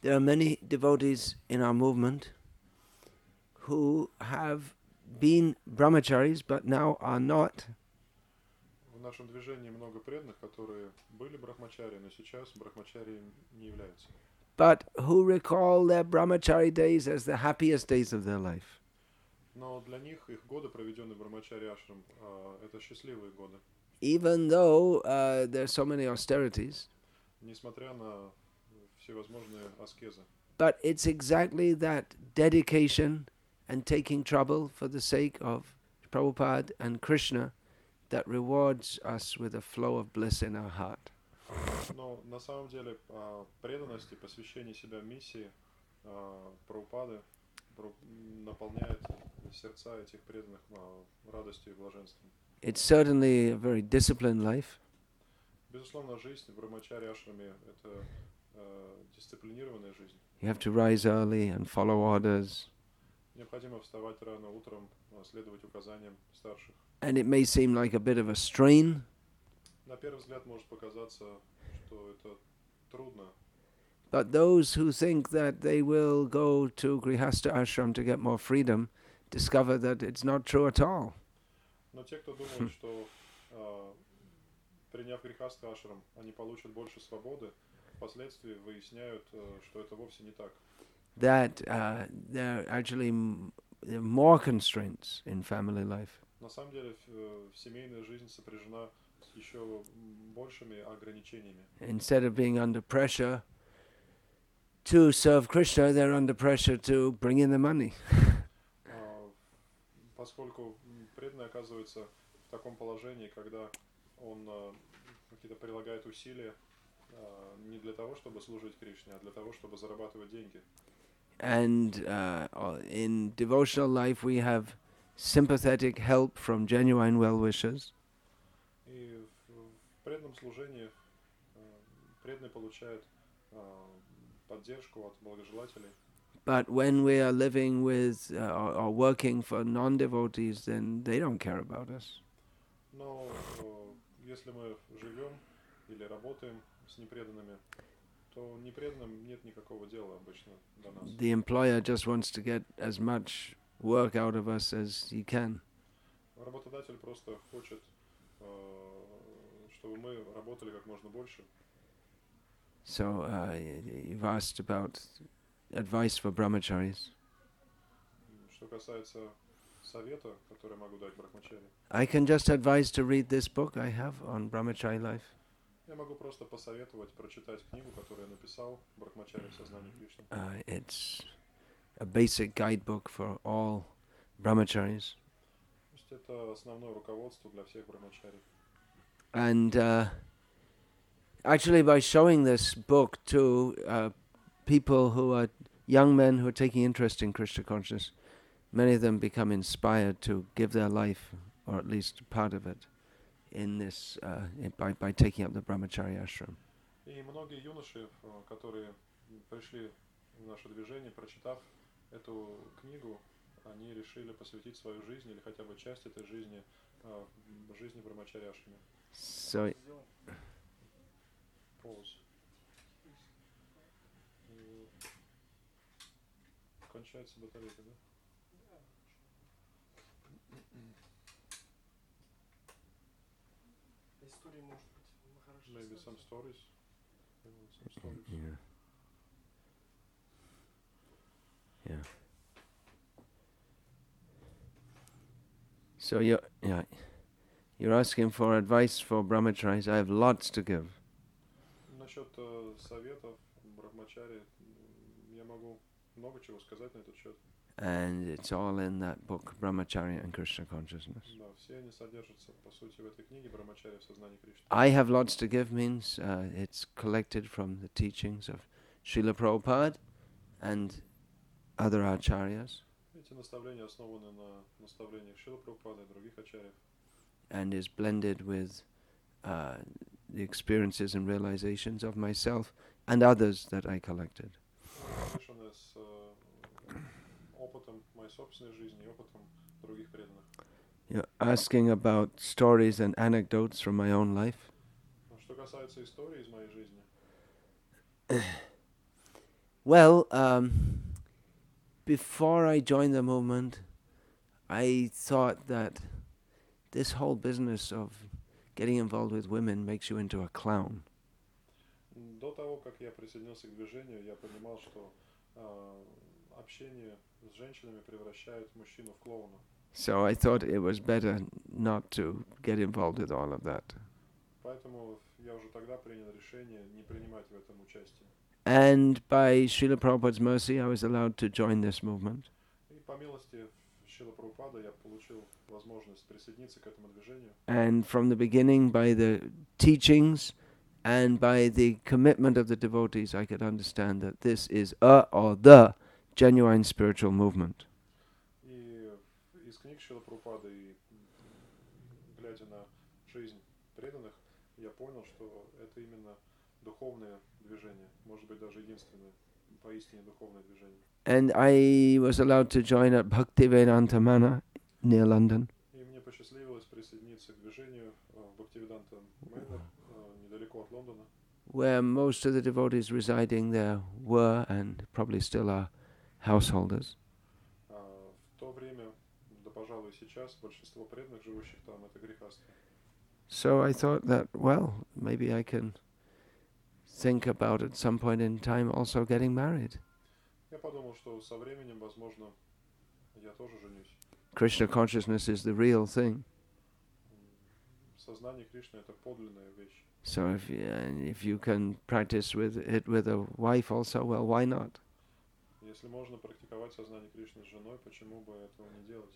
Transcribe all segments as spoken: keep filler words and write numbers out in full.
There are many devotees in our movement who have been brahmacharis but now are not. В нашем движении много преданных, которые были брахмачари, но сейчас брахмачари не являются. But who recall their brahmachari days as the happiest days of their life. Но для них их годы, проведенные в брахмачари ашрам, это счастливые годы. Even though uh, there are so many austerities. Несмотря на всевозможные аскезы. But it's exactly that dedication and taking trouble for the sake of Prabhupada and Krishna that rewards us with a flow of bliss in our heart. Но на самом деле преданность и посвящение себя миссии Прабхупады наполняет сердца этих преданных радостью и блаженством. It's certainly a very disciplined life. Безусловно, жизнь в брахмачари ашраме это дисциплинированная жизнь. You have to rise early and follow orders. Необходимо вставать рано утром, следовать указаниям старших. And it may seem like a bit of a strain. На первый взгляд может показаться, что это трудно. But those who think that they will go to Grihastha ashram to get more freedom discover that it's not true at all. Но те, кто думают, что приняв Грихастха ашрам, они получат больше свободы, впоследствии выясняют, что это вовсе не так. That uh, there are actually m- there are more constraints in family life. На самом деле, семейная жизнь сопряжена с еще большими ограничениями. Instead of being under pressure to serve Krishna, they're under pressure to bring in the money. Поскольку преданный оказывается в таком положении, когда он какие-то прилагает усилия не для того, чтобы служить Кришне, а для того, чтобы зарабатывать деньги. And uh, in devotional life we have sympathetic help from genuine well-wishers. И в преданном служении преданный получает поддержку от благожелателей. But when we are living with uh, or, or working for non-devotees, then they don't care about us. Но если мы живем или работаем с непреданными, то непреданным нет никакого дела обычно до нас. The employer just wants to get as much work out of us as he can. Работодатель просто хочет, чтобы мы работали как можно больше. So uh, you've asked about advice for brahmacharis. Что касается совета, который могу дать брахмачари. I can just advise to read this book I have on brahmachari life. Я могу просто посоветовать прочитать книгу, которую я написал, Брахмачари в сознании Кришны. Uh, it's a basic guidebook for all brahmacharis. Это основное руководство для всех брахмачари. And uh, actually, by showing this book to uh, people who are young men who are taking interest in Krishna consciousness, many of them become inspired to give their life, or at least part of it, in this uh, by by taking up the brahmacharya ashram. И многие юноши, которые пришли в наше движение, прочитав эту книгу, они решили посвятить свою жизнь или хотя бы часть этой жизни жизни брахмачаря ашраме. So. Pause. Кончается батарейка, да? Истории может быть хорошо. Maybe some stories. Some stories. Yeah. Yeah. So you're, yeah, you're asking for advice for brahmacharis. I have lots to give. Насчет советов брахмачари я могу много чего сказать на этот счет. And it's all in that book, Brahmacharya and Krishna Consciousness. Да, все они содержатся, по сути, в этой книге Брахмачаря в сознании Кришны. I have lots to give means uh, it's collected from the teachings of Srila Prabhupada and other acharyas. Эти наставления основаны на наставлениях Шрилы Прабхупады и других ачарьев. And is blended with uh, the experiences and realizations of myself and others that I collected. Смешанное с опытом моей собственной жизни и опытом других преданных. You're asking about stories and anecdotes from my own life. Что касается истории из моей жизни. Well, um, before I joined the movement, I thought that this whole business of getting involved with women makes you into a clown. До того, как я присоединился к движению, я понимал, что э, общение с женщинами превращает мужчину в клоуна. So I thought it was better not to get involved with all of that. Поэтому я уже тогда принял решение не принимать в этом участие. And by Srila Prabhupada's mercy, I was allowed to join this movement. И по милости Шрила Прабхупады я получил возможность присоединиться к этому движению. And from the beginning, by the teachings and by the commitment of the devotees, I could understand that this is a or the genuine spiritual movement. И из книг Шрила Прабхупады и глядя на жизнь преданных, я понял, что это именно духовное движение, может быть даже единственное поистине духовное движение. And I was allowed to join at Bhaktivedanta Mana near London. И мне посчастливилось присоединиться к движению в Бхактивиданта Манор, недалеко от Лондона, where most of the devotees residing there were and probably still are householders. В то время, да пожалуй сейчас, большинство преданных, живущих там, это грехасты. So I thought that, well, maybe I can think about at some point in time also getting married. Я подумал, что со временем, возможно, я тоже женюсь. Krishna consciousness is the real thing. Сознание Кришны — это подлинная вещь. So if you, and if you can practice with it with a wife also, well, why not? Если можно практиковать сознание Кришны с женой, почему бы этого не делать?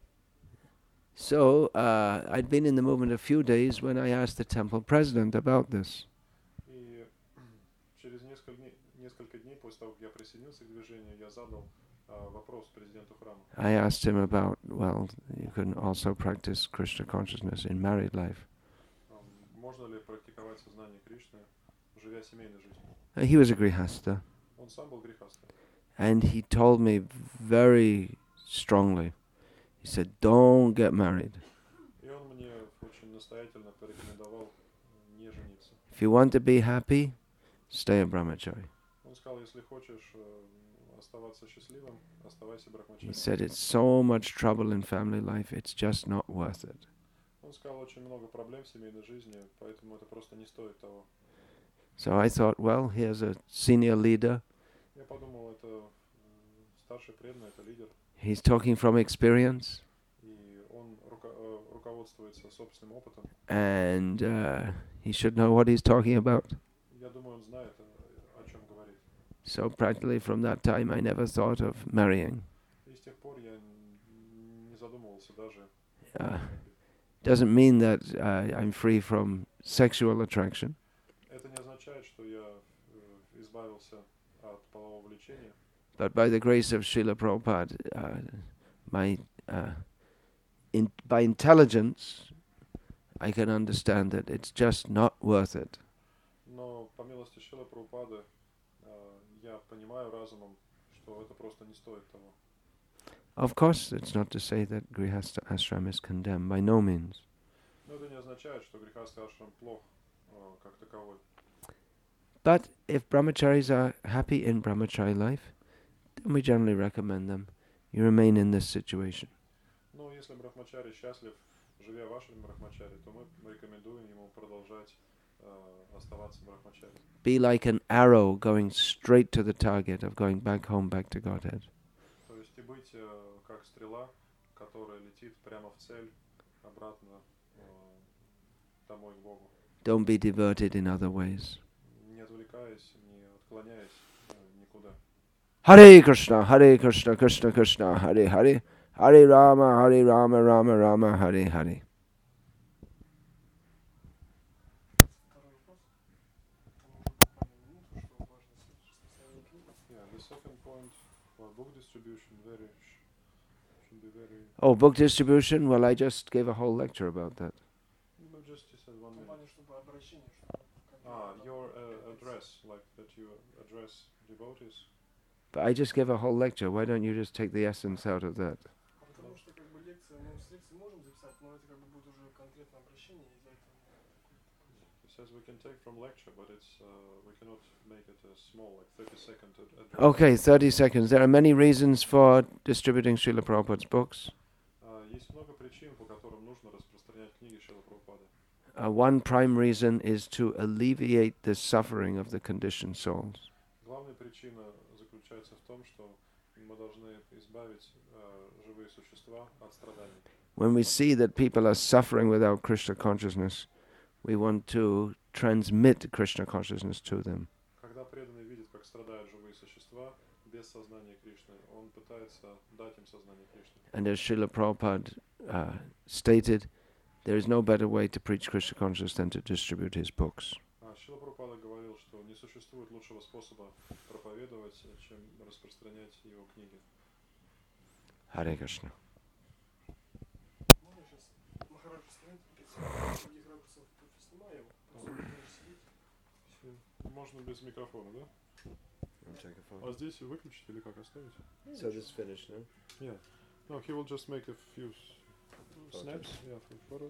So uh, I'd been in the movement a few days when I asked the temple president about this. И через несколько дней, несколько дней после того, как я присоединился к движению, я задал uh, вопрос президенту храма. I asked him about, well, you can also practice Krishna consciousness in married life. Um, можно ли практиковать сознание Кришны, живя семейной жизнью? Uh, he was a grihasta. Он сам был грехастом. And he told me very strongly, he said, don't get married. И он мне очень настоятельно порекомендовал не жениться. If you want to be happy, stay a brahmachari. Он сказал, если хочешь оставаться счастливым, оставайся He брахмачари. said, it's so much trouble in family life, it's just not worth it. Он сказал, очень много проблем в семейной жизни, поэтому это просто не стоит того. So I thought, well, here's a senior leader. Я подумал, это старший преданный, это лидер, He's talking from experience. и он руко- э, руководствуется собственным опытом. And uh, he should know what he's talking about. Я думаю, он знает, о, о чем говорит. So practically from that time I never thought of marrying. И с тех пор я н- не задумывался даже. Uh, doesn't mean that uh, I'm free from sexual attraction. Это не означает, что я э, избавился от полового влечения. But by the grace of Srila Prabhupada, uh, my, uh, in, by intelligence, I can understand that it's just not worth it. Но по милости Шрилы Прабхупады э, я понимаю разумом, что это просто не стоит того. Of course, it's not to say that Grihastha ashram is condemned, by no means. Но это не означает, что грехастый ашрам плох э, как таковой. But if brahmacharis are happy in brahmachari life, then we generally recommend them. You remain in this situation. Но если брахмачари счастлив, живя в ашраме брахмачари, то мы рекомендуем ему продолжать э, оставаться брахмачари. Be like an arrow going straight to the target of going back home, back to Godhead. То есть и быть э, как стрела, которая летит прямо в цель, обратно э, домой к Богу. Don't be diverted in other ways. Не отвлекаясь, не отклоняясь э, никуда. Hare Krishna, Hare Krishna, Krishna Krishna, Hare Hare, Hare Rama, Hare Rama, Rama Rama, Hare Hare. Второй вопрос. Там уже буквально минуту, что важно распространение книги. Yeah, the second point for book distribution very sh- should be very. Oh, book distribution? Well, I just gave a whole lecture about that. No, just you said one В том minute. плане, чтобы обращение, чтобы Ah, your uh, address, like that you address devotees. But I just gave a whole lecture. Why don't you just take the essence out of that? Потому что как бы лекция, ну с лекции можем записать, но это как бы будет уже конкретное обращение из-за этого. says we can take from lecture, but it's uh, we cannot make it uh, small, like thirty second ad- address. Okay, thirty seconds. There are many reasons for distributing Srila Prabhupada's books. А, Есть много причин, по которым нужно распространять книги Шрилы Прабхупады. Uh, one prime reason is to alleviate the suffering of the conditioned souls. Главная причина заключается в том, что мы должны избавить э, живые существа от страданий. When we see that people are suffering without Krishna consciousness, we want to transmit Krishna consciousness to them. Когда преданный видит, как страдают живые существа без сознания Кришны, он пытается дать им сознание Кришны. And as Srila Prabhupada uh, stated, there is no better way to preach Krishna consciousness than to distribute his books. А Шрила Прабхупада говорил, что не существует лучшего способа проповедовать, чем распространять его книги. Hare Krishna. Можно сейчас Махарадж встанет, с других ракурсов снимаю его, просто будешь сидеть. Если можно без микрофона, да? А здесь выключить или как оставить? So this is finished now? Yeah. No, he will just make a few s- snaps. Yeah, for photo.